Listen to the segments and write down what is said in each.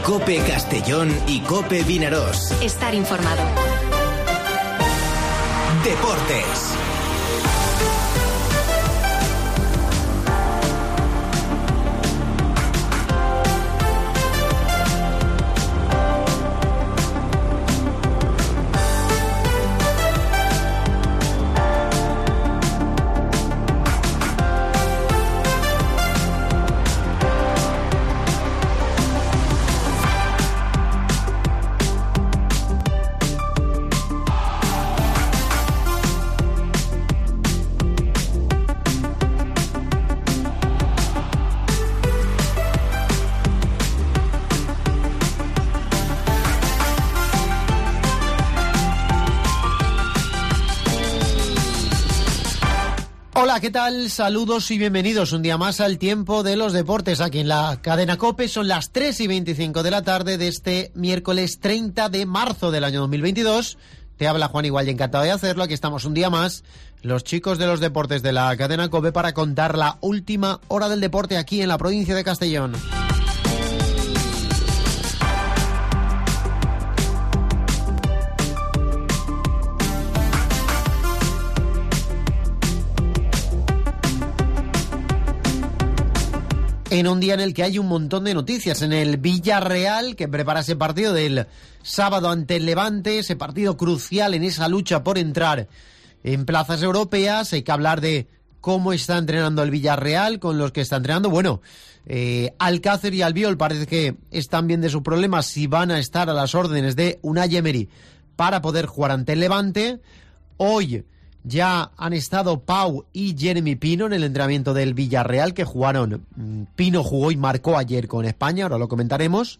COPE Castellón y COPE Vinarós. Estar informado. Deportes. Hola, ¿qué tal? Saludos y bienvenidos un día más al Tiempo de los Deportes aquí en la cadena COPE. Son las 3:25 de la tarde de este miércoles 30 de marzo del año 2022. Te habla Juan Igual y encantado de hacerlo. Aquí estamos un día más, los chicos de los deportes de la cadena COPE, para contar la última hora del deporte aquí en la provincia de Castellón. En un día en el que hay un montón de noticias, en el Villarreal, que prepara ese partido del sábado ante el Levante, ese partido crucial en esa lucha por entrar en plazas europeas. Hay que hablar de cómo está entrenando el Villarreal, con los que está entrenando. Bueno, Alcácer y Albiol parece que están bien de sus problemas, si van a estar a las órdenes de Unai Emery para poder jugar ante el Levante. Hoy ya han estado Pau y Jeremy Pino en el entrenamiento del Villarreal, que jugaron. Pino jugó y marcó ayer con España, ahora lo comentaremos.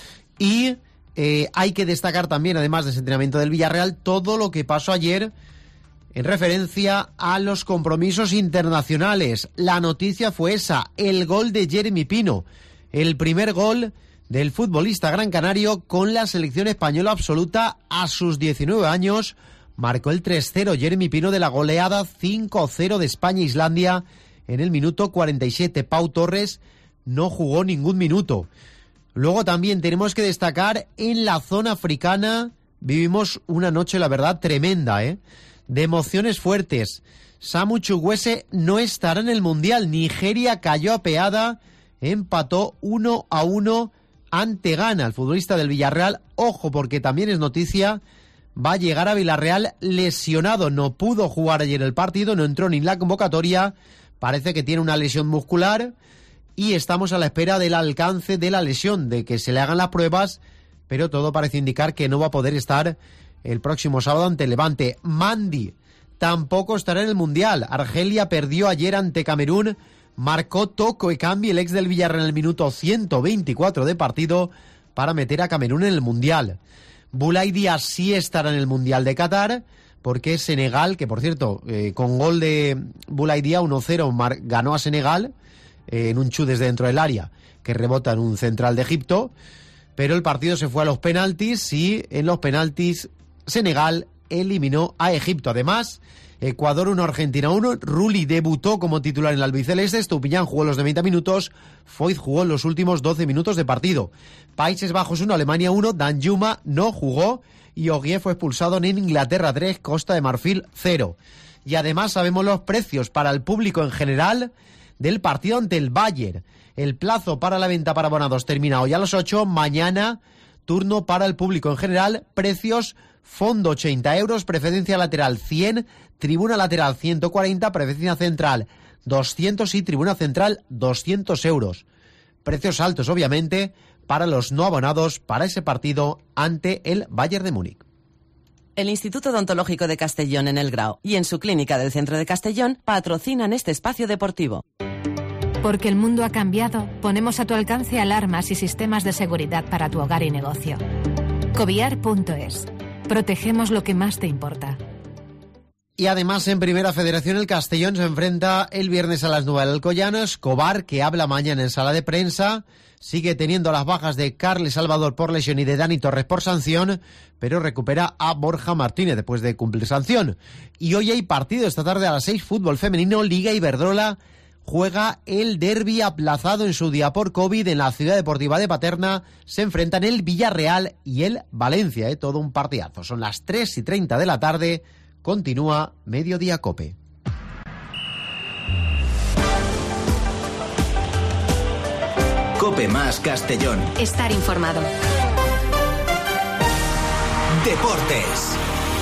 Y hay que destacar también, además de ese entrenamiento del Villarreal, todo lo que pasó ayer en referencia a los compromisos internacionales. La noticia fue esa, el gol de Jeremy Pino, el primer gol del futbolista gran canario con la selección española absoluta a sus 19 años. Marcó el 3-0 Jeremy Pino de la goleada 5-0 de España-Islandia en el minuto 47. Pau Torres no jugó ningún minuto. Luego también tenemos que destacar, en la zona africana vivimos una noche, la verdad, tremenda, de emociones fuertes. Samu Chukwueze no estará en el Mundial. Nigeria cayó apeada, empató 1-1 ante Ghana. El futbolista del Villarreal, ojo, porque también es noticia, va a llegar a Villarreal lesionado. No pudo jugar ayer el partido, no entró ni en la convocatoria. Parece que tiene una lesión muscular y estamos a la espera del alcance de la lesión, de que se le hagan las pruebas, pero todo parece indicar que no va a poder estar el próximo sábado ante el Levante. Mandi tampoco estará en el Mundial. Argelia perdió ayer ante Camerún. Marcó Toko Ekambi, el ex del Villarreal, en el minuto 124 de partido para meter a Camerún en el Mundial. Boulaye Dia sí estará en el Mundial de Qatar, porque Senegal, que por cierto, con gol de Boulaye Dia 1-0 ganó a Senegal en un chut desde dentro del área, que rebota en un central de Egipto, pero el partido se fue a los penaltis y en los penaltis Senegal eliminó a Egipto. Además, Ecuador 1, Argentina 1, Rulli debutó como titular en el albiceleste, Estupiñán jugó los de 20 minutos, Foyt jugó los últimos 12 minutos de partido. Países Bajos 1, Alemania 1, Danjuma no jugó y Ogier fue expulsado en Inglaterra 3, Costa de Marfil 0. Y además sabemos los precios para el público en general del partido ante el Bayern. El plazo para la venta para abonados termina hoy a las 8, mañana turno para el público en general, precios: fondo 80 euros, preferencia lateral 100, tribuna lateral 140, preferencia central 200 y tribuna central 200 euros. Precios altos, obviamente, para los no abonados para ese partido ante el Bayern de Múnich. El Instituto Odontológico de Castellón en El Grao y en su clínica del centro de Castellón patrocinan este espacio deportivo. Porque el mundo ha cambiado, ponemos a tu alcance alarmas y sistemas de seguridad para tu hogar y negocio. Cobiar.es. Protegemos lo que más te importa. Y además, en Primera Federación, el Castellón se enfrenta el viernes a las 9 al Alcoyano. Escobar, que habla mañana en sala de prensa, sigue teniendo las bajas de Carles Salvador por lesión y de Dani Torres por sanción, pero recupera a Borja Martínez después de cumplir sanción. Y hoy hay partido esta tarde a las 6, fútbol femenino, Liga Iberdrola. juega el derbi aplazado en su día por COVID en la Ciudad Deportiva de Paterna. Se enfrentan el Villarreal y el Valencia, todo un partidazo. Son las 3:30 de la tarde. Continúa Mediodía Cope. Cope más Castellón. Estar informado. Deportes.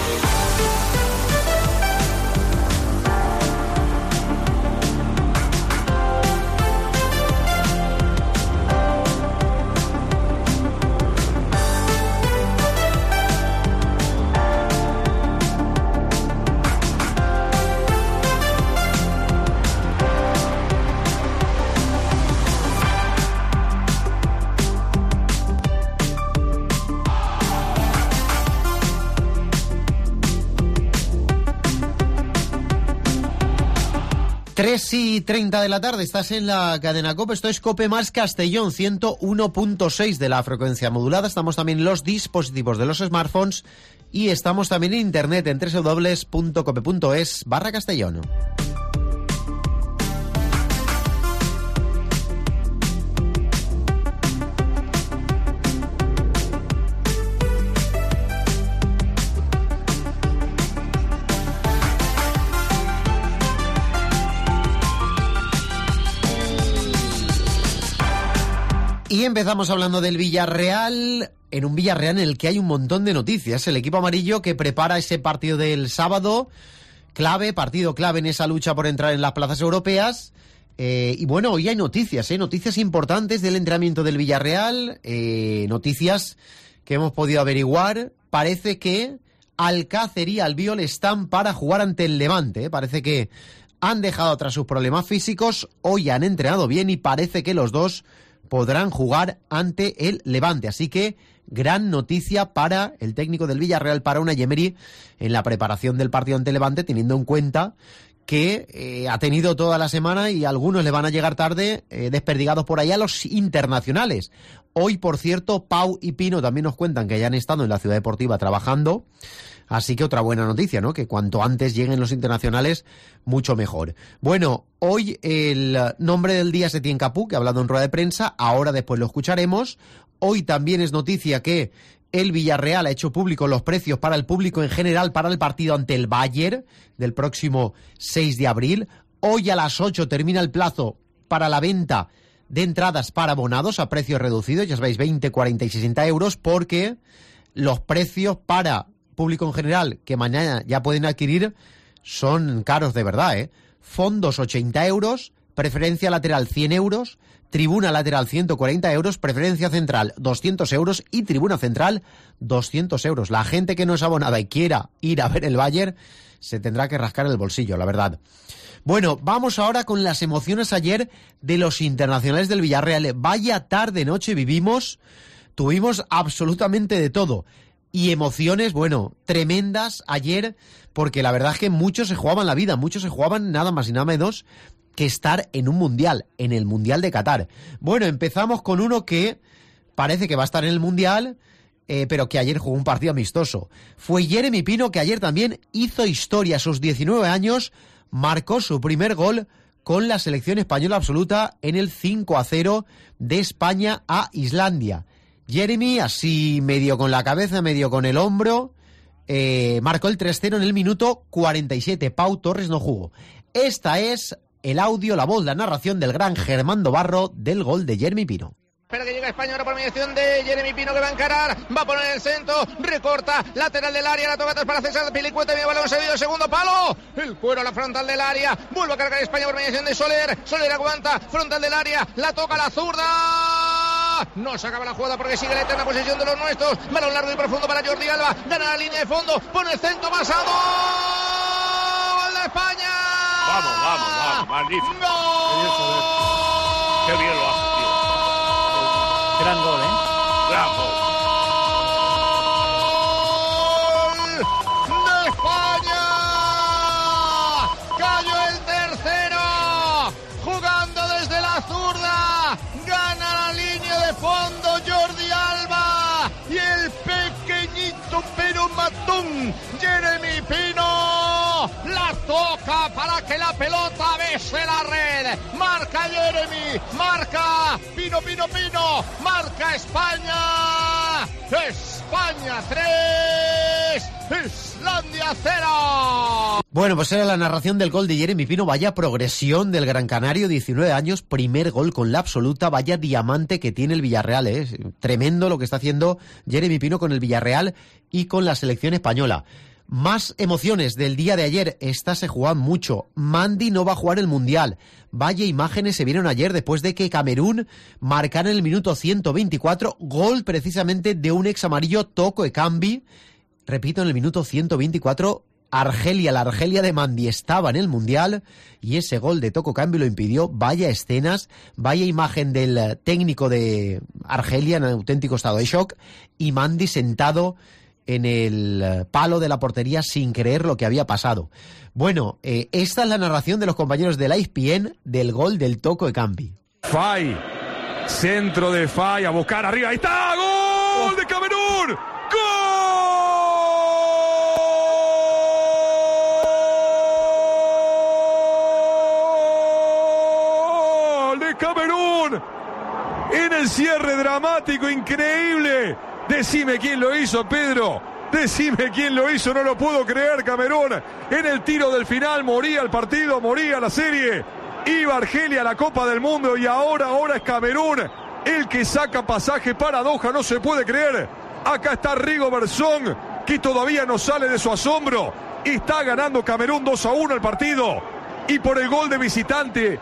Tres y 30 de la tarde, estás en la cadena COPE, esto es COPE más Castellón, 101.6 de la frecuencia modulada. Estamos también en los dispositivos de los smartphones y estamos también en internet en www.cope.es/Castellón. Y empezamos hablando del Villarreal, en un Villarreal en el que hay un montón de noticias. El equipo amarillo que prepara ese partido del sábado, partido clave en esa lucha por entrar en las plazas europeas. Y bueno, hoy hay noticias, noticias importantes del entrenamiento del Villarreal, noticias que hemos podido averiguar. Parece que Alcácer y Albiol están para jugar ante el Levante, Parece que han dejado atrás sus problemas físicos, hoy han entrenado bien y parece que los dos podrán jugar ante el Levante. Así que gran noticia para el técnico del Villarreal, para Unai Emery, en la preparación del partido ante el Levante, teniendo en cuenta que ha tenido toda la semana y algunos le van a llegar tarde, desperdigados por ahí a los internacionales. Hoy, por cierto, Pau y Pino también nos cuentan que ya han estado en la Ciudad Deportiva trabajando. Así que otra buena noticia, ¿no? Que cuanto antes lleguen los internacionales, mucho mejor. Bueno, hoy el nombre del día es Etienne Capoue, que ha hablado en rueda de prensa. Ahora después lo escucharemos. Hoy también es noticia que el Villarreal ha hecho público los precios para el público en general para el partido ante el Bayern del próximo 6 de abril. Hoy a las 8 termina el plazo para la venta de entradas para abonados a precios reducidos. Ya sabéis, 20, 40 y 60 euros, porque los precios para público en general que mañana ya pueden adquirir son caros de verdad, Fondos 80 euros, preferencia lateral 100 euros, tribuna lateral 140 euros, preferencia central 200 euros y tribuna central 200 euros. La gente que no es abonada y quiera ir a ver el Bayern se tendrá que rascar el bolsillo, la verdad. Bueno, vamos ahora con las emociones ayer de los internacionales del Villarreal. Vaya tarde-noche vivimos, tuvimos absolutamente de todo. Y emociones, bueno, tremendas ayer, porque la verdad es que muchos se jugaban la vida, muchos se jugaban nada más y nada menos que estar en un mundial, en el Mundial de Qatar. Bueno, empezamos con uno que parece que va a estar en el Mundial, pero que ayer jugó un partido amistoso. Fue Jeremy Pino, que ayer también hizo historia. A sus 19 años marcó su primer gol con la selección española absoluta en el 5-0 de España a Islandia. Jeremy, así medio con la cabeza, medio con el hombro, marcó el 3-0 en el minuto 47. Pau Torres no jugó. Esta es el audio, la voz, la narración del gran Germán Dobarro del gol de Jeremy Pino. Espera que llega España ahora por mediación de Jeremy Pino, que va a encarar, va a poner el centro, recorta, lateral del área, la toca atrás para César Pilicueta, medio balón servido, segundo palo, el cuero a la frontal del área, vuelve a cargar España por mediación de Soler, Soler aguanta, frontal del área, la toca la zurda, no se acaba la jugada porque sigue la eterna posesión de los nuestros, balón largo y profundo para Jordi Alba, gana la línea de fondo, pone el centro pasado, ¡gol de España! Vamos, magnífico. ¡Gol! Qué bien lo hace. Gran gol, Gran gol. ¡De España! ¡Cayó el tercero! Jugando desde la zurda. Gana la línea de fondo Jordi Alba. Y el pequeñito pero matón Jeremy Pino. La toca para que la pelota bese la red. Marca Jeremy, marca Pino, marca España. España 3, Islandia 0. Bueno, pues era la narración del gol de Jeremy Pino. Vaya progresión del Gran Canario, 19 años, primer gol con la absoluta. Vaya diamante que tiene el Villarreal, tremendo lo que está haciendo Jeremy Pino con el Villarreal y con la selección española. Más emociones del día de ayer. Estas se jugaban mucho. Mandy no va a jugar el Mundial. Vaya imágenes se vieron ayer después de que Camerún marcara en el minuto 124 gol precisamente de un ex amarillo, Toko Ekambi. Repito, en el minuto 124, Argelia, la Argelia de Mandy estaba en el Mundial y ese gol de Toko Ekambi lo impidió. Vaya escenas, vaya imagen del técnico de Argelia en auténtico estado de shock y Mandy sentado en el palo de la portería sin creer lo que había pasado. Bueno, esta es la narración de los compañeros de la ESPN del gol del Toko Ekambi. Fay, centro de Fay, a buscar arriba, ahí está, gol de Camerún, gol de Camerún, en el cierre dramático, increíble. Decime quién lo hizo, Pedro. Decime quién lo hizo, no lo puedo creer. Camerún en el tiro del final, moría el partido, moría la serie. Iba Argelia a la Copa del Mundo y ahora es Camerún el que saca pasaje para Doha, no se puede creer. Acá está Rigo Bersón, que todavía no sale de su asombro. Está ganando Camerún 2-1 el partido. Y por el gol de visitante,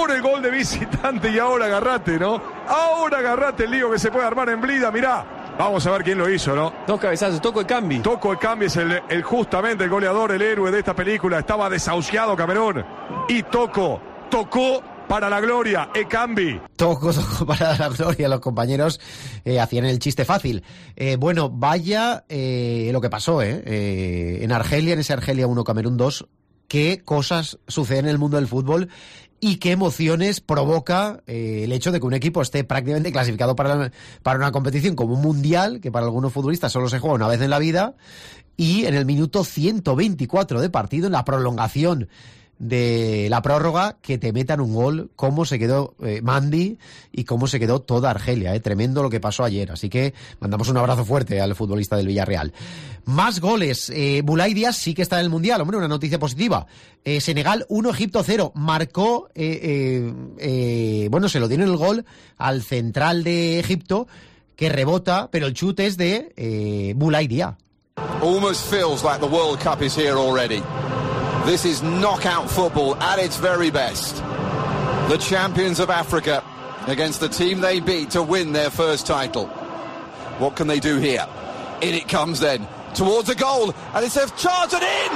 y ahora agarrate, ¿no? Ahora agarrate el lío que se puede armar en Blida, mirá. Vamos a ver quién lo hizo, ¿no? Dos cabezazos, Toko Ekambi. Toko Ekambi es el justamente el goleador, el héroe de esta película. Estaba desahuciado Camerún. Y tocó para la gloria, Ekambi. Tocó para la gloria, los compañeros hacían el chiste fácil. Bueno, vaya lo que pasó en Argelia, en ese Argelia 1, Camerún 2. Qué cosas suceden en el mundo del fútbol y qué emociones provoca el hecho de que un equipo esté prácticamente clasificado para una competición como un mundial, que para algunos futbolistas solo se juega una vez en la vida, y en el minuto 124 de partido, en la prolongación de la prórroga, que te metan un gol, cómo se quedó Mandy y cómo se quedó toda Argelia. Tremendo lo que pasó ayer. Así que mandamos un abrazo fuerte al futbolista del Villarreal. Más goles. Boulaye Dia sí que está en el Mundial. Hombre, una noticia positiva. Senegal 1, Egipto 0. Marcó, se lo dieron el gol al central de Egipto, que rebota, pero el chute es de Boulaye Dia. Almost feels like the World Cup is here already. This is knockout football at its very best. The champions of Africa against the team they beat to win their first title. What can they do here? In it comes then, towards a goal, and it's charted in!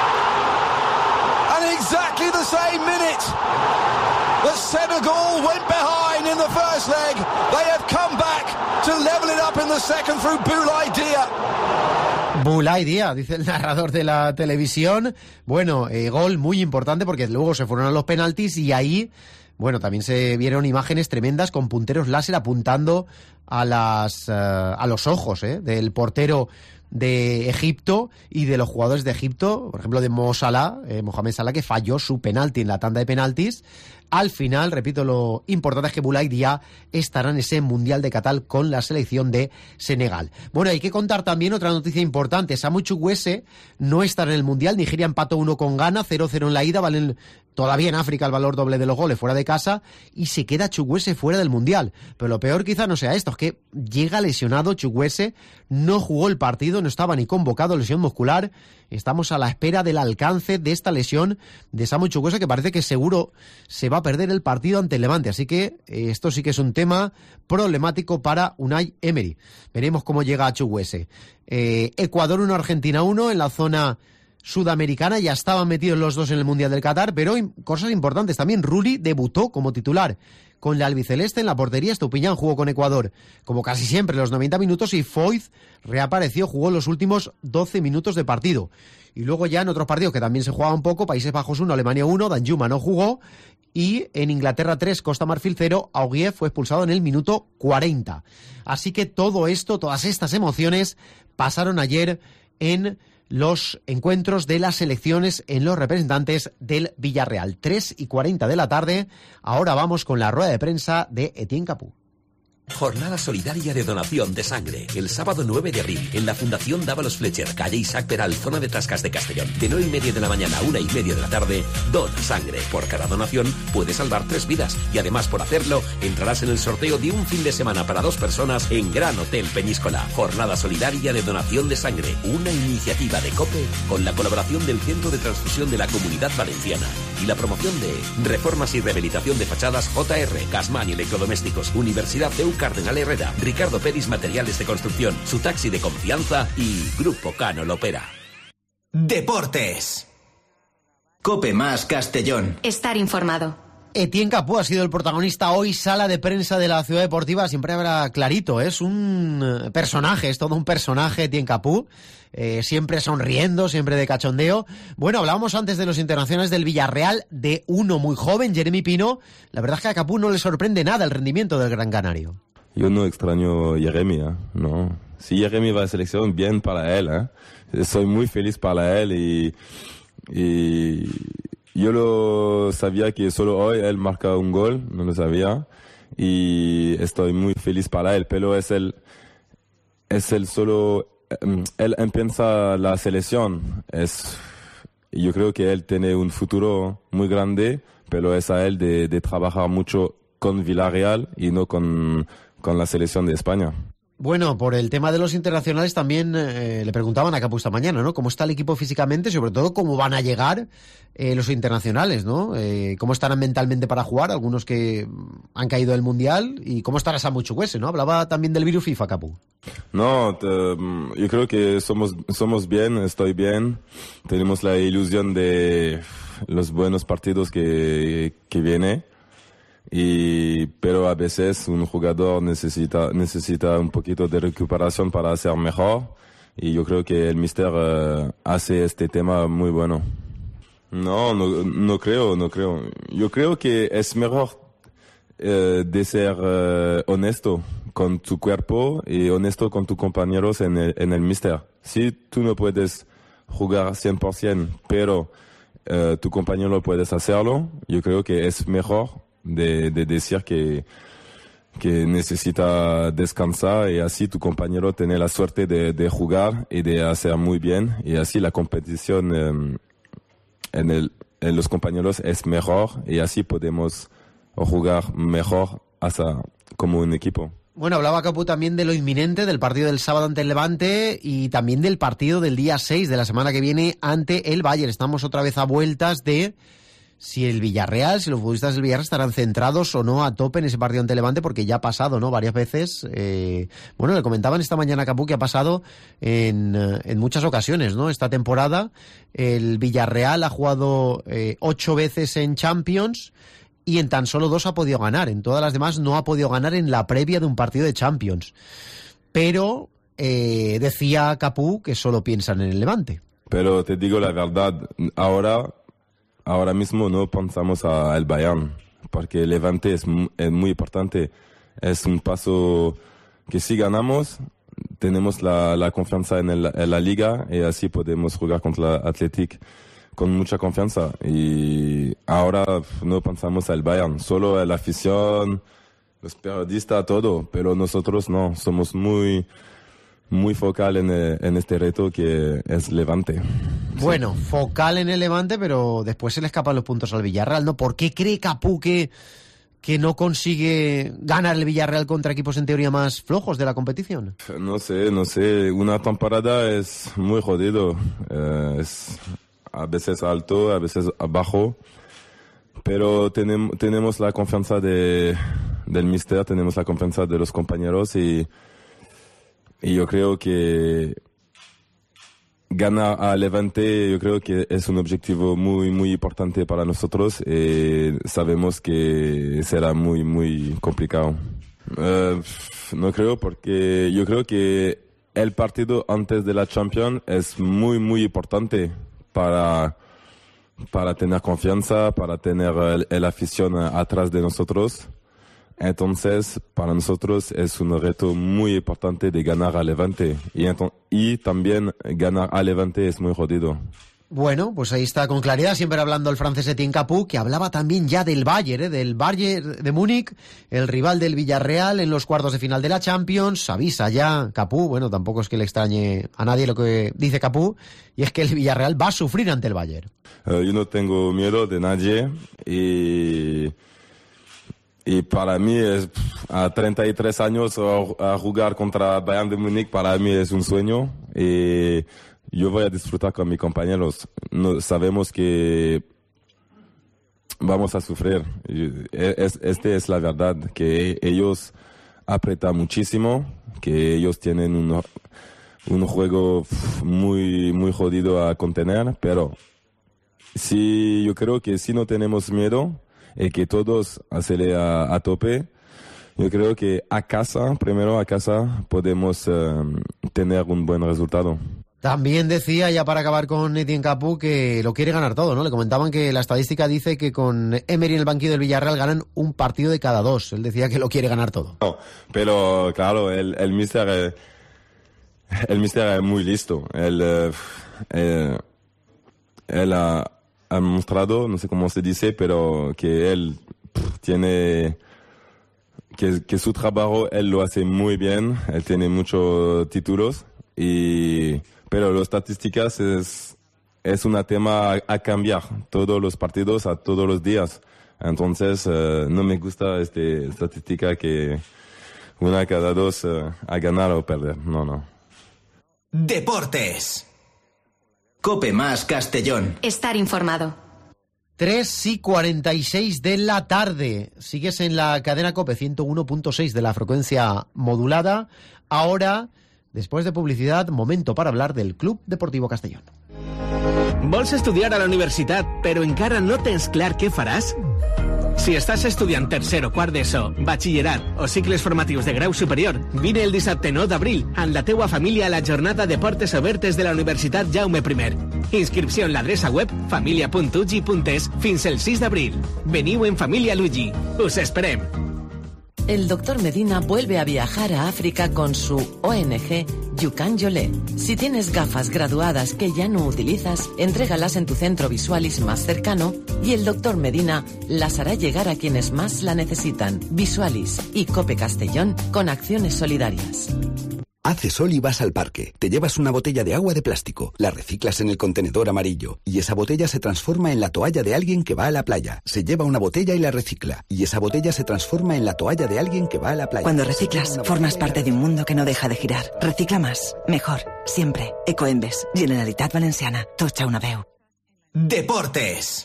And exactly the same minute that Senegal went behind in the first leg, they have come back to level it up in the second through Boulaye Dia. Boulaye Dia, dice el narrador de la televisión. Bueno, gol muy importante porque luego se fueron a los penaltis y ahí, bueno, también se vieron imágenes tremendas con punteros láser apuntando a los ojos del portero de Egipto y de los jugadores de Egipto, por ejemplo de Mohamed Salah, que falló su penalti en la tanda de penaltis. Al final, repito, lo importante es que Boulaye Dia estará en ese Mundial de Qatar con la selección de Senegal. Bueno, hay que contar también otra noticia importante. Samu Chukwueze no estará en el Mundial. Nigeria empató 1 con Ghana, 0-0 en la ida, valen todavía en África el valor doble de los goles fuera de casa, y se queda Chukwueze fuera del Mundial. Pero lo peor quizá no sea esto, es que llega lesionado Chukwueze, no jugó el partido, no estaba ni convocado, lesión muscular. Estamos a la espera del alcance de esta lesión de Samu Chukwueze, que parece que seguro se va a perder el partido ante el Levante. Así que esto sí que es un tema problemático para Unai Emery. Veremos cómo llega a Chukwueze. Ecuador 1, Argentina 1 en la zona sudamericana. Ya estaban metidos los dos en el Mundial del Qatar, pero cosas importantes también. Rulli debutó como titular con la albiceleste en la portería. Estupiñán jugó con Ecuador como casi siempre los 90 minutos y Foyth reapareció, jugó los últimos 12 minutos de partido. Y luego ya en otros partidos que también se jugaba un poco, Países Bajos 1, Alemania 1, Danjuma no jugó, y en Inglaterra 3, Costa Marfil 0, Aurier fue expulsado en el minuto 40. Así que todo esto, todas estas emociones pasaron ayer en los encuentros de las selecciones en los representantes del Villarreal. 3:40 de la tarde. Ahora vamos con la rueda de prensa de Etienne Capú. Jornada solidaria de donación de sangre. El sábado 9 de abril, en la Fundación Dávalos Fletcher, calle Isaac Peral, zona de Tascas de Castellón. De 9:30 de la mañana a 1:30 de la tarde, dona sangre. Por cada donación, puedes salvar 3 vidas. Y además, por hacerlo, entrarás en el sorteo de un fin de semana para 2 personas en Gran Hotel Peñíscola. Jornada solidaria de donación de sangre. Una iniciativa de COPE con la colaboración del Centro de Transfusión de la Comunidad Valenciana y la promoción de Reformas y Rehabilitación de Fachadas JR, Casman y Electrodomésticos, Universidad CEU Cardenal Herrera, Ricardo Peris Materiales de Construcción, su taxi de confianza y Grupo Cano Lopera. Deportes. Cope más Castellón. Estar informado. Etienne Capú ha sido el protagonista hoy, sala de prensa de la Ciudad Deportiva. Siempre habrá clarito, es un personaje, es todo un personaje Etienne Capú. Siempre sonriendo, siempre de cachondeo. Bueno, hablábamos antes de los internacionales del Villarreal, de uno muy joven, Jeremy Pino. La verdad es que a Capú no le sorprende nada el rendimiento del Gran Canario. Yo no extraño a Jeremy, no. Si Jeremy va a selección, bien para él, Soy muy feliz para él y yo lo sabía que solo hoy él marca un gol, no lo sabía, y estoy muy feliz para él, pero es el solo, él empieza la selección, yo creo que él tiene un futuro muy grande, pero es a él de trabajar mucho con Villarreal y no con la selección de España. Bueno, por el tema de los internacionales también le preguntaban a Capú esta mañana, ¿no? ¿Cómo está el equipo físicamente? Sobre todo, ¿cómo van a llegar los internacionales, ¿no? ¿Cómo estarán mentalmente para jugar? Algunos que han caído del Mundial. ¿Y cómo estará Samu Chukwueze, no? Hablaba también del virus FIFA, Capú. No, yo creo que somos bien, estoy bien. Tenemos la ilusión de los buenos partidos que viene. Pero a veces un jugador necesita un poquito de recuperación para ser mejor, y yo creo que el míster hace este tema muy bueno. No creo. Yo creo que es mejor de ser honesto con tu cuerpo y honesto con tus compañeros en el míster. Si tú no puedes jugar 100%, pero tu compañero puedes hacerlo, yo creo que es mejor de decir que necesita descansar, y así tu compañero tiene la suerte de jugar y de hacer muy bien, y así la competición en los compañeros es mejor, y así podemos jugar mejor como un equipo. Bueno, hablaba Capú también de lo inminente del partido del sábado ante el Levante y también del partido del día 6 de la semana que viene ante el Bayern. Estamos otra vez a vueltas de si el Villarreal, si los futbolistas del Villarreal estarán centrados o no a tope en ese partido ante Levante, porque ya ha pasado, ¿no? Varias veces. Bueno, le comentaban esta mañana a Capú que ha pasado en muchas ocasiones, ¿no? Esta temporada el Villarreal ha jugado 8 veces en Champions y en tan solo 2 ha podido ganar. En todas las demás no ha podido ganar en la previa de un partido de Champions. Pero decía Capú que solo piensan en el Levante. Pero te digo la verdad, ahora mismo no pensamos al Bayern, porque el Levante es muy importante. Es un paso que si ganamos, tenemos la confianza en la liga, y así podemos jugar contra el Athletic con mucha confianza. Y ahora no pensamos al Bayern, solo la afición, los periodistas, todo, pero nosotros no, somos muy focal en este reto que es Levante. Bueno, sí. Focal en el Levante, pero después se le escapan los puntos al Villarreal, ¿no? ¿Por qué cree Capú que no consigue ganar el Villarreal contra equipos en teoría más flojos de la competición? No sé. Una temporada es muy jodido. Es a veces alto, a veces bajo. Pero tenemos la confianza del míster, tenemos la confianza de los compañeros, y yo creo que ganar a Levante, yo creo que es un objetivo muy, muy importante para nosotros, y sabemos que será muy, muy complicado. No creo, porque yo creo que el partido antes de la Champions es muy, muy importante para tener confianza, para tener la afición atrás de nosotros. Entonces, para nosotros es un reto muy importante de ganar a Levante. Y también ganar a Levante es muy jodido. Bueno, pues ahí está con claridad, siempre hablando el francés Etienne Capoue, que hablaba también ya del Bayern de Múnich, el rival del Villarreal en los cuartos de final de la Champions. Avisa ya Capoue, bueno, tampoco es que le extrañe a nadie lo que dice Capoue, y es que el Villarreal va a sufrir ante el Bayern. Yo no tengo miedo de nadie y para mí es a 33 años a jugar contra Bayern de Múnich, para mí es un sueño. Y yo voy a disfrutar con mis compañeros. Sabemos que vamos a sufrir. Esta es la verdad, que ellos apretan muchísimo, que ellos tienen un juego muy, muy jodido a contener, pero yo creo que si no tenemos miedo y que todos hacen a tope, yo creo que primero a casa podemos tener un buen resultado. También decía, ya para acabar con Etienne Capoue, que lo quiere ganar todo, ¿no? Le comentaban que la estadística dice que con Emery en el banquillo del Villarreal ganan un partido de cada 2. Él decía que lo quiere ganar todo. No, pero claro, el míster es muy listo. Él ha mostrado, no sé cómo se dice, pero que él tiene... Que su trabajo él lo hace muy bien. Él tiene muchos títulos pero las estadísticas es un tema a cambiar todos los partidos, a todos los días. Entonces, no me gusta esta estadística que una cada 2 a ganar o perder. No. Deportes. Cope más Castellón. Estar informado. 3:46 de la tarde. Sigues en la cadena COPE 101.6 de la frecuencia modulada. Ahora, después de publicidad, momento para hablar del Club Deportivo Castellón. Vols estudiar a la universitat, però encara no tens clar què faràs? Si estàs estudiant tercer o quart d'ESO, batxillerat o cicles formatius de grau superior, vine el dissabte 9 d'abril amb la teua família a la jornada de portes obertes de la Universitat Jaume I. Inscripció en l'adreça web familia.ugi.es fins el 6 d'abril. Veniu en família Luigi. Us esperem. El doctor Medina vuelve a viajar a África con su ONG Yukan Yolé. Si tienes gafas graduadas que ya no utilizas, entrégalas en tu centro Visualis más cercano y el doctor Medina las hará llegar a quienes más la necesitan. Visualis y Cope Castellón con acciones solidarias. Hace sol y vas al parque. Te llevas una botella de agua de plástico, la reciclas en el contenedor amarillo y esa botella se transforma en la toalla de alguien que va a la playa. Se lleva una botella y la recicla y esa botella se transforma en la toalla de alguien que va a la playa. Cuando reciclas, formas parte de un mundo que no deja de girar. Recicla más, mejor, siempre. Ecoembes, Generalitat Valenciana, Tocha una veu. Deportes.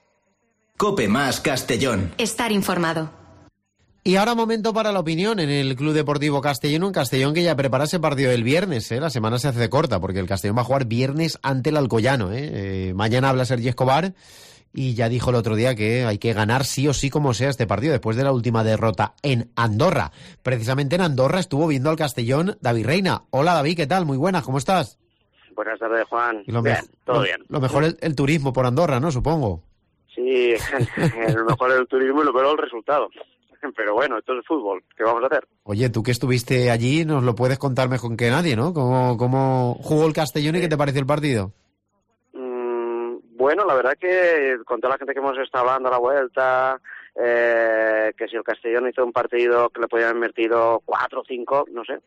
Cope más Castellón. Estar informado. Y ahora momento para la opinión en el Club Deportivo Castellón, un Castellón que ya prepara ese partido del viernes. La semana se hace corta porque el Castellón va a jugar viernes ante el Alcoyano. Mañana habla Sergi Escobar y ya dijo el otro día que hay que ganar sí o sí como sea este partido después de la última derrota en Andorra. Precisamente en Andorra estuvo viendo al Castellón David Reina. Hola David, ¿qué tal? Muy buenas, ¿cómo estás? Buenas tardes, Juan. Bien, todo bien. Lo mejor el turismo por Andorra, ¿no? Supongo. Sí, lo mejor el turismo y lo peor el resultado. Pero bueno, esto es fútbol, ¿qué vamos a hacer? Oye, tú que estuviste allí, nos lo puedes contar mejor que nadie, ¿no? ¿Cómo jugó el Castellón y qué te pareció el partido? Bueno, la verdad que con toda la gente que hemos estado hablando a la vuelta, que si el Castellón hizo un partido que le podían haber metido 4 o 5, no sé.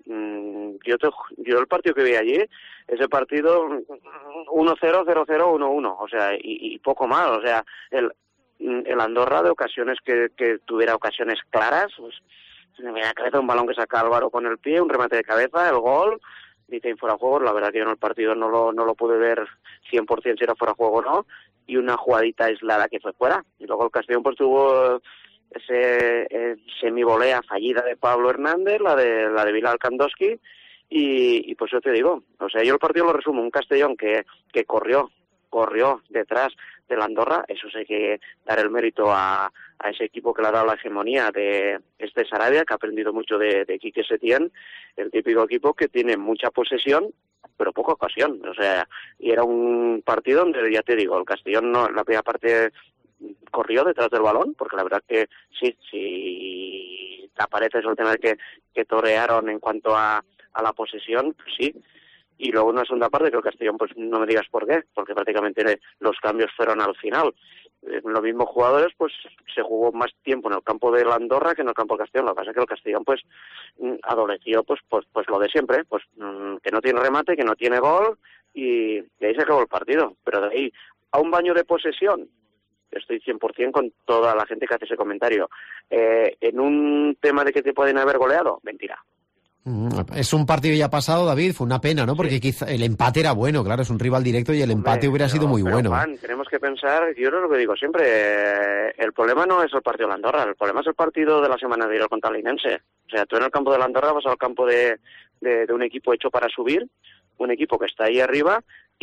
Yo el partido que vi allí, ese partido 1-0, 0-0, 1-1, o sea, y poco más, o sea, el Andorra de ocasiones que tuviera ocasiones claras, pues me viene a la cabeza un balón que saca Álvaro con el pie, un remate de cabeza, el gol, dicen fuera de juego. La verdad que yo en el partido no lo pude ver 100% si era fuera de juego o no, y una jugadita aislada que fue fuera. Y luego el Castellón pues tuvo ese semivolea fallida de Pablo Hernández, la de Bilal Kandowski, y pues yo te digo, o sea, yo el partido lo resumo, un Castellón que corrió detrás del Andorra. Eso sí hay que dar el mérito a ese equipo que le ha dado la hegemonía de Sarabia, que ha aprendido mucho de Quique Setién, el típico equipo que tiene mucha posesión pero poca ocasión, o sea, y era un partido donde, ya te digo, el Castellón no, la primera parte corrió detrás del balón, porque la verdad que sí, aparece el tema que torearon en cuanto a la posesión, pues sí. Y luego una segunda parte que el Castellón, pues no me digas por qué, porque prácticamente los cambios fueron al final. Los mismos jugadores, pues se jugó más tiempo en el campo de la Andorra que en el campo del Castellón. Lo que pasa es que el Castellón, pues, adoleció, pues lo de siempre, pues que no tiene remate, que no tiene gol, y de ahí se acabó el partido. Pero de ahí a un baño de posesión, estoy 100% con toda la gente que hace ese comentario. En un tema de que te pueden haber goleado, mentira. Es un partido ya pasado, David, fue una pena, ¿no? Porque quizá el empate era bueno, claro, es un rival directo y el empate hubiera sido muy bueno. Juan, tenemos que pensar, yo es lo que digo siempre, el problema no es el partido de la Andorra, el problema es el partido de la semana de ir contra el Linense. O sea, tú en el campo de la Andorra vas al campo de un equipo hecho para subir, un equipo que está ahí arriba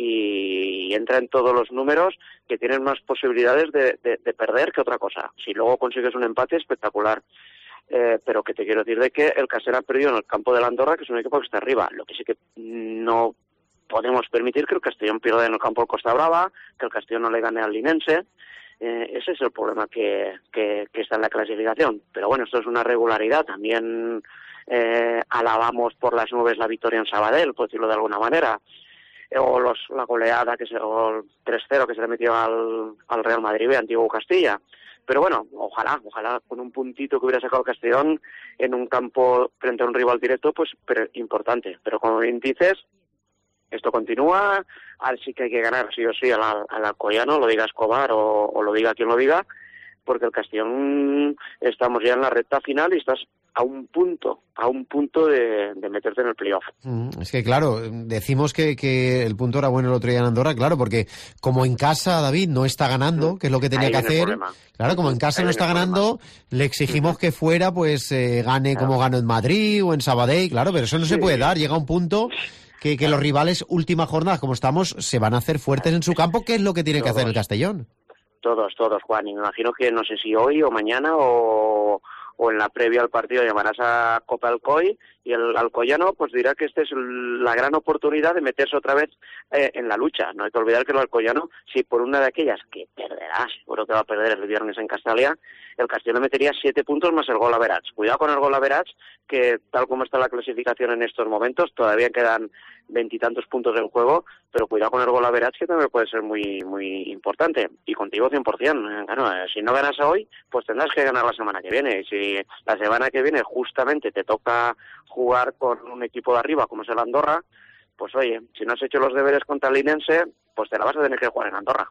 y entra en todos los números, que tienen más posibilidades de perder que otra cosa. Si luego consigues un empate, espectacular. Pero que te quiero decir de que el Castellón ha perdido en el campo de la Andorra, que es un equipo que está arriba. Lo que sí que no podemos permitir que el Castellón pierda en el campo del Costa Brava, que el Castellón no le gane al Linense. Ese es el problema que está en la clasificación. Pero bueno, esto es una regularidad. También alabamos por las nubes la victoria en Sabadell, por decirlo de alguna manera. O la goleada, o el 3-0 que se le metió al Real Madrid B, Antiguo Castilla. Pero bueno, ojalá con un puntito que hubiera sacado el Castellón en un campo frente a un rival directo, pues pero importante. Pero como bien dices, esto continúa, ahora sí que hay que ganar sí o sí al Alcoyano, lo diga Escobar o lo diga quien lo diga, porque el Castellón estamos ya en la recta final y estás a un punto de meterte en el playoff. Es que claro, decimos que el punto era bueno el otro día en Andorra, claro, porque como en casa David no está ganando, que es lo que tenía que hacer, claro, como en casa no está ganando, le exigimos que fuera, pues gane como ganó en Madrid o en Sabadell, claro, pero eso no se puede dar, llega un punto que los rivales última jornada, como estamos, se van a hacer fuertes en su campo, que es lo que tiene que hacer el Castellón. Todos, Juan, y me imagino que no sé si hoy o mañana o en la previa al partido llamarás a Copa Alcoy y el Alcoyano pues dirá que esta es la gran oportunidad de meterse otra vez en la lucha. No hay que olvidar que el Alcoyano, si por una de aquellas que perderá, seguro que va a perder el viernes en Castalia, el Castellón metería 7 puntos más el gol average. Cuidado con el gol average, que tal como está la clasificación en estos momentos, todavía quedan 20 y tantos puntos en juego, pero cuidado con el gol average, que también puede ser muy muy importante. Y contigo 100%. Claro, si no ganas hoy, pues tendrás que ganar la semana que viene. Y si la semana que viene justamente te toca jugar con un equipo de arriba, como es el Andorra, pues oye, si no has hecho los deberes contra el Linense, pues te la vas a tener que jugar en Andorra.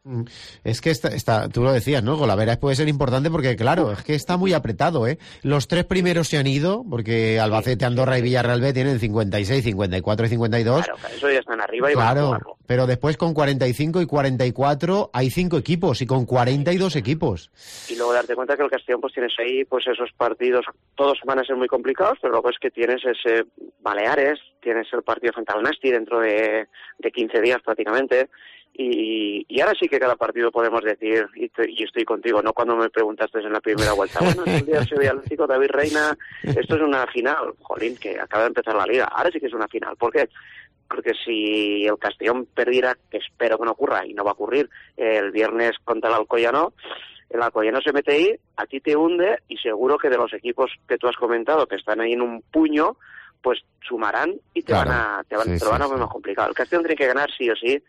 Es que tú lo decías, ¿no? Golaveras puede ser importante porque, claro, es que está muy apretado, ¿eh? Los 3 primeros se han ido, porque Albacete, Andorra y Villarreal B tienen 56, 54 y 52. Claro, eso ya están arriba y van a jugarlo. Pero después con 45 y 44 hay 5 equipos y con 42 equipos. Y luego darte cuenta que el Castellón pues tienes ahí pues esos partidos, todos van a ser muy complicados, pero luego es que tienes ese Baleares, tienes el partido frente al Nasti dentro de 15 días prácticamente. Y ahora sí que cada partido podemos decir, y estoy contigo, no cuando me preguntaste en la primera vuelta, bueno, es el día del Sevilla Atlético, David Reina, esto es una final, jolín, que acaba de empezar la liga, ahora sí que es una final. ¿Por qué? Porque si el Castellón perdiera, que espero que no ocurra, y no va a ocurrir, el viernes contra el Alcoyano se mete ahí, a ti te hunde, y seguro que de los equipos que tú has comentado, que están ahí en un puño, pues sumarán y te lo van a ver más complicado. El Castellón tiene que ganar sí o sí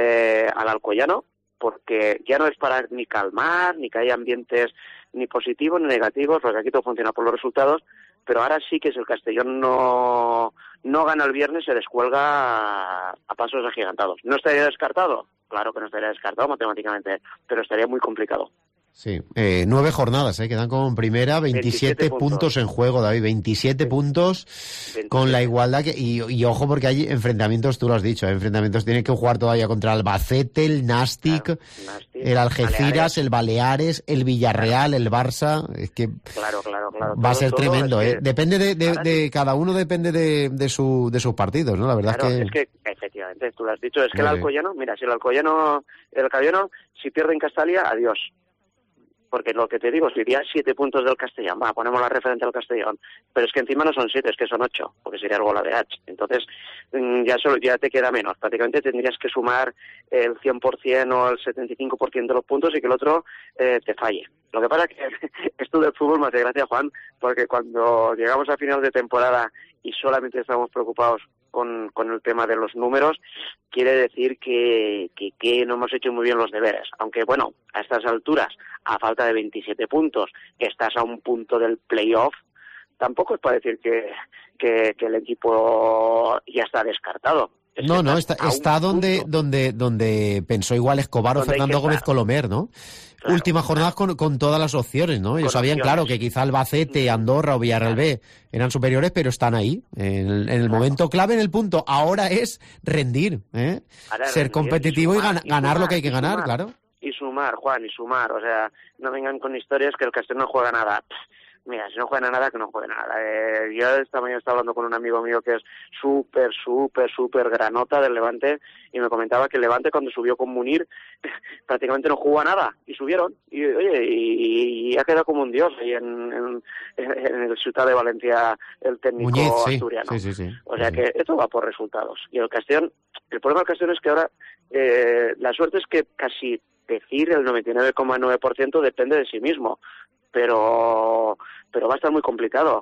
al Alcoyano, porque ya no es para ni calmar, ni que haya ambientes ni positivos ni negativos, porque aquí todo funciona por los resultados, pero ahora sí que si el Castellón no gana el viernes, se descuelga a pasos agigantados. ¿No estaría descartado? Claro que no estaría descartado matemáticamente, pero estaría muy complicado. Sí, 9 jornadas, quedan como en primera, 27 puntos en juego, David, 27 puntos 27. Con la igualdad y ojo porque hay enfrentamientos, tú lo has dicho, enfrentamientos tienen que jugar todavía contra el Albacete, el Nastic, el Algeciras, el Baleares, el Villarreal, el Barça, es que claro, va a ser tremendo, es que depende de cada uno, depende de sus partidos, ¿no? La verdad es que efectivamente, tú lo has dicho, es que el Alcoyano, mira, si el Alcoyano si pierde en Castalia, adiós. porque lo que te digo, sería 7 puntos del Castellón, ponemos la referencia al Castellón, pero es que encima no son 7, es que son 8, porque sería el golaveraje. Entonces ya te queda menos, prácticamente tendrías que sumar el 100% o el 75% de los puntos y que el otro te falle. Lo que pasa es que esto del fútbol me hace gracia, Juan, porque cuando llegamos a final de temporada y solamente estamos preocupados con el tema de los números, quiere decir que no hemos hecho muy bien los deberes. Aunque, bueno, a estas alturas, a falta de 27 puntos, que estás a un punto del playoff, tampoco es para decir que el equipo ya está descartado. No, está donde pensó igual Escobar o Fernando Gómez Colomer, ¿no? Claro, últimas jornadas con todas las opciones, ¿no? Ellos sabían, claro, que quizá Albacete, Andorra o Villarreal B eran superiores, pero están ahí, en el momento clave, en el punto. Ahora es rendir, ser competitivo y ganar lo que hay que ganar, claro. Y sumar, Juan, y sumar. O sea, no vengan con historias que el Castellón no juega nada. Mira, si no juega nada, que no juegue nada. Yo esta mañana estaba hablando con un amigo mío que es súper granota del Levante y me comentaba que el Levante cuando subió con Munir prácticamente no jugó a nada y subieron. Y oye, y ha quedado como un dios ahí en el Ciutat de Valencia el técnico Muñiz, asturiano. Sí. O sea que esto va por resultados. Y el Castellón, el problema del Castellón es que ahora la suerte es que casi decir el 99,9% depende de sí mismo. Pero va a estar muy complicado,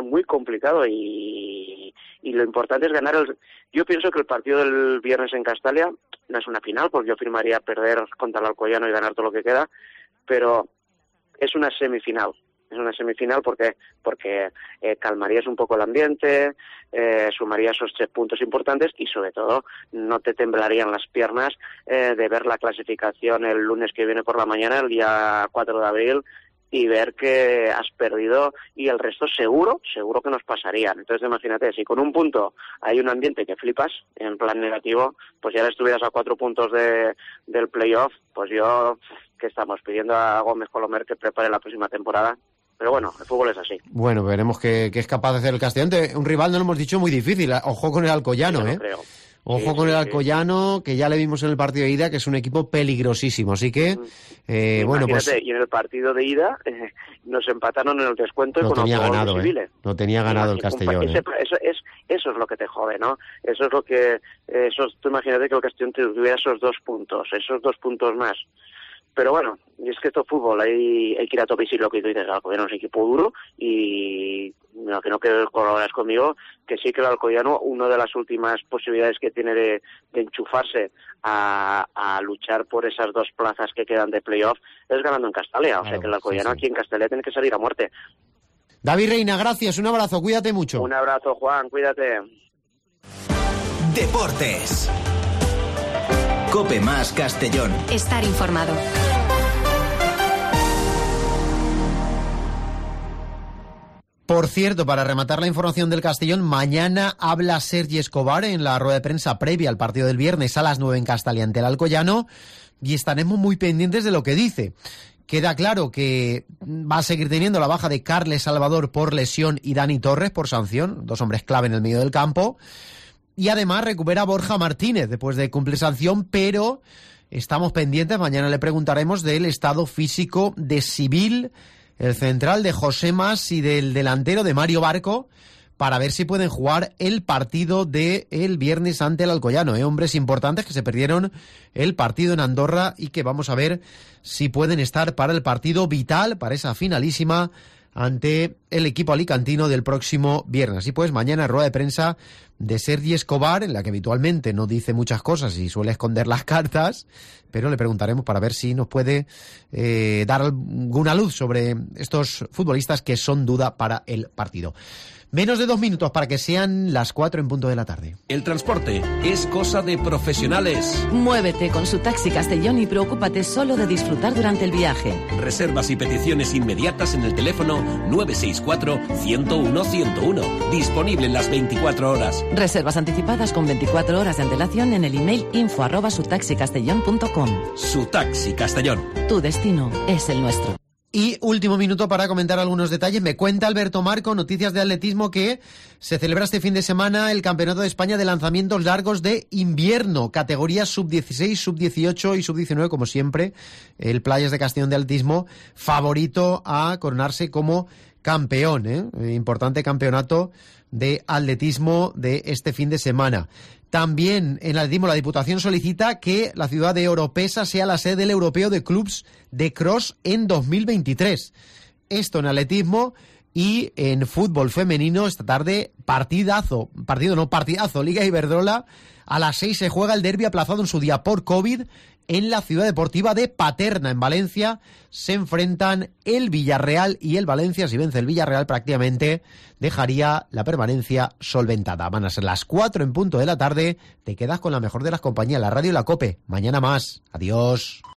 y lo importante es ganar Yo pienso que el partido del viernes en Castalia no es una final, porque yo firmaría perder contra el Alcoyano y ganar todo lo que queda, pero es una semifinal. Es una semifinal porque calmarías un poco el ambiente, sumarías esos 3 puntos importantes y sobre todo no te temblarían las piernas de ver la clasificación el lunes que viene por la mañana, el día 4 de abril, y ver que has perdido y el resto seguro que nos pasarían. Entonces imagínate, si con un punto hay un ambiente que flipas, en plan negativo, pues ya estuvieras a 4 puntos del playoff, pues yo, que estamos pidiendo a Gómez Colomer que prepare la próxima temporada. Pero bueno, el fútbol es así. Bueno, veremos qué es capaz de hacer el Castellón. Un rival, no lo hemos dicho, muy difícil. Ojo con el Alcoyano, creo. Ojo con el Alcoyano, que ya le vimos en el partido de ida, que es un equipo peligrosísimo. Así que, bueno, pues... Y en el partido de ida nos empataron en el descuento y no con tenía ganado, civiles. No tenía ganado el Castellón. Eso es lo que te jode, ¿no? Eso es lo que... tú imagínate que el Castellón tuviera esos 2 puntos más. Pero bueno, y es que esto es fútbol, hay que ir a tope y sí, lo que tú dices, el Alcoyano es un equipo duro y me imagino que colaboras conmigo, que sí que el Alcoyano, una de las últimas posibilidades que tiene de enchufarse a luchar por esas 2 plazas que quedan de playoff es ganando en Castalia, o sea que el Alcoyano aquí en Castalia tiene que salir a muerte. David Reina, gracias, un abrazo, cuídate mucho. Un abrazo, Juan, cuídate. Deportes. COPE más Castellón. Estar informado. Por cierto, para rematar la información del Castellón, mañana habla Sergi Escobar en la rueda de prensa previa al partido del viernes a las 9 en Castalia ante el Alcoyano y estaremos muy pendientes de lo que dice. Queda claro que va a seguir teniendo la baja de Carles Salvador por lesión y Dani Torres por sanción, 2 hombres clave en el medio del campo. Y además recupera Borja Martínez después de cumplir sanción, pero estamos pendientes, mañana le preguntaremos del estado físico de Sibil, el central de José Mas y del delantero de Mario Barco, para ver si pueden jugar el partido del viernes ante el Alcoyano. Hombres importantes que se perdieron el partido en Andorra y que vamos a ver si pueden estar para el partido vital, para esa finalísima ante el equipo alicantino del próximo viernes. Así pues, mañana rueda de prensa de Sergi Escobar, en la que habitualmente no dice muchas cosas y suele esconder las cartas, pero le preguntaremos para ver si nos puede dar alguna luz sobre estos futbolistas que son duda para el partido. Menos de 2 minutos para que sean las 4 en punto de la tarde. El transporte es cosa de profesionales. Muévete con su Taxi Castellón y preocúpate solo de disfrutar durante el viaje. Reservas y peticiones inmediatas en el teléfono 964-101-101. Disponible en las 24 horas. Reservas anticipadas con 24 horas de antelación en el email info@sutaxicastellón.com. Su Taxi Castellón. Tu destino es el nuestro. Y último minuto para comentar algunos detalles. Me cuenta Alberto Marco, noticias de atletismo, que se celebra este fin de semana el Campeonato de España de lanzamientos largos de invierno, categorías sub-16, sub-18 y sub-19, como siempre. El Playas de Castellón de atletismo, favorito a coronarse como campeón, importante campeonato de atletismo de este fin de semana. También en atletismo la Diputación solicita que la ciudad de Oropesa sea la sede del Europeo de Clubs de Cross en 2023. Esto en atletismo. Y en fútbol femenino esta tarde partidazo, Liga Iberdrola. A las 6 se juega el derbi aplazado en su día por COVID en la ciudad deportiva de Paterna, en Valencia. Se enfrentan el Villarreal y el Valencia. Si vence el Villarreal, prácticamente dejaría la permanencia solventada. Van a ser las 4 en punto de la tarde. Te quedas con la mejor de las compañías, la radio y la COPE. Mañana más. Adiós.